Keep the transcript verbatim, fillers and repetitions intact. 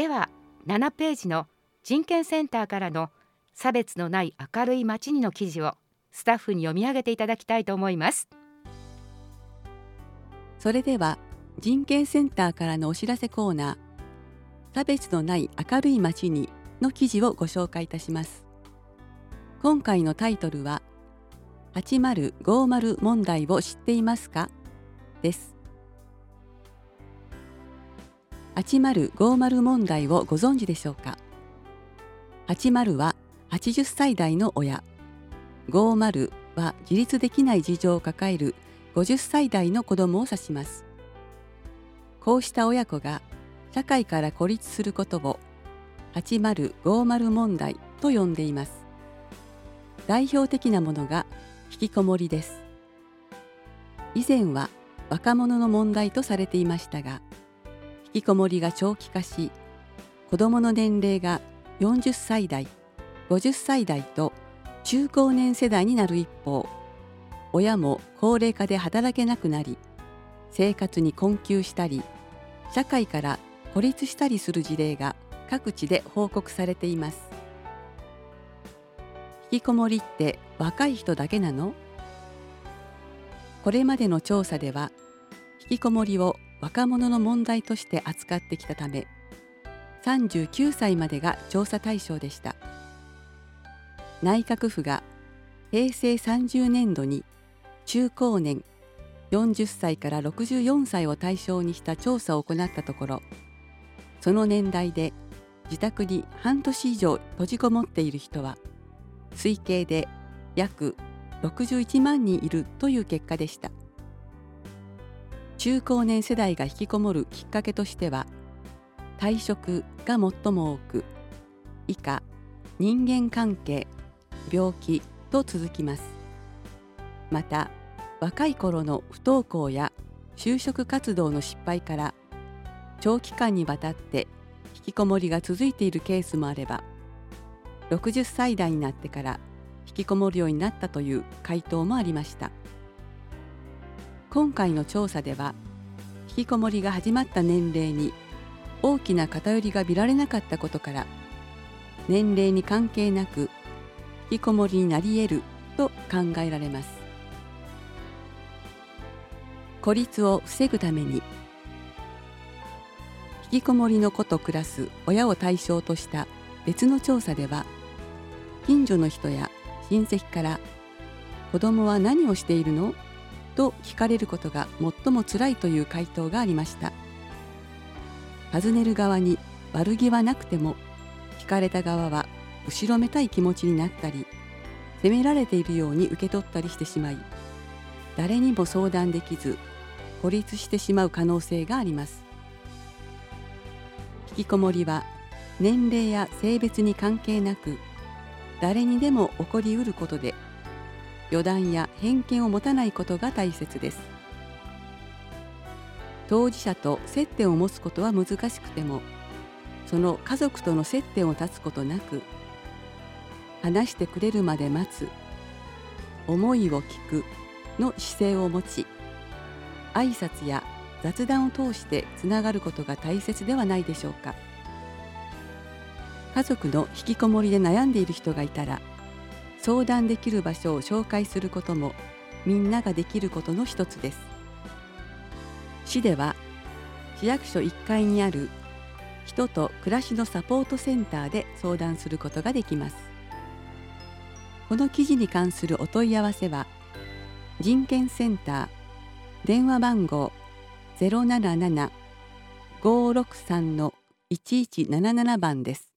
ではななページの人権センターからの差別のない明るい街にの記事をスタッフに読み上げていただきたいと思います。 それでは人権センターからのお知らせコーナー、差別のない明るい街にの記事をご紹介いたします。今回のタイトルははちまるごまる問題を知っていますかです。はちまるごまる問題をご存知でしょうか。はちまるははちじゅっさい代の親、ごじゅうは自立できない事情を抱えるごじゅっさい代の子供を指します。こうした親子が社会から孤立することをはちまるごまる問題と呼んでいます。代表的なものが引きこもりです。以前は若者の問題とされていましたが、引きこもりが長期化し、子どもの年齢がよんじゅっさい代、ごじゅっさい代と中高年世代になる一方、親も高齢化で働けなくなり、生活に困窮したり、社会から孤立したりする事例が各地で報告されています。引きこもりって若い人だけなの？これまでの調査では、引きこもりを若者の問題として扱ってきたため、さんじゅうきゅうさいまでが調査対象でした。内閣府がへいせいさんじゅうねんどに中高年よんじゅっさいからろくじゅうよんさいを対象にした調査を行ったところ、その年代で自宅に半年以上閉じこもっている人は推計で約ろくじゅういちまんにんいるという結果でした。中高年世代が引きこもるきっかけとしては、退職が最も多く、以下人間関係、病気と続きます。また若い頃の不登校や就職活動の失敗から長期間にわたって引きこもりが続いているケースもあれば、ろくじゅっさい代になってから引きこもるようになったという回答もありました。今回の調査では、引きこもりが始まった年齢に大きな偏りが見られなかったことから、年齢に関係なく引きこもりになり得ると考えられます。孤立を防ぐために、引きこもりの子と暮らす親を対象とした別の調査では、近所の人や親戚から子供は何をしているのと聞かれることが最も辛いという回答がありました。尋ねる側に悪気はなくても、聞かれた側は後ろめたい気持ちになったり、責められているように受け取ったりしてしまい、誰にも相談できず孤立してしまう可能性があります。引きこもりは年齢や性別に関係なく、誰にでも起こりうることで、予断や偏見を持たないことが大切です。当事者と接点を持つことは難しくても、その家族との接点を断つことなく、話してくれるまで待つ、思いを聞くの姿勢を持ち、挨拶や雑談を通してつながることが大切ではないでしょうか。家族の引きこもりで悩んでいる人がいたら、相談できる場所を紹介することもみんなができることの一つです。市では市役所いっかいにある人と暮らしのサポートセンターで相談することができます。この記事に関するお問い合わせは、人権センター電話番号 ゼロななな ごーろくさん いちいちなななな 番です。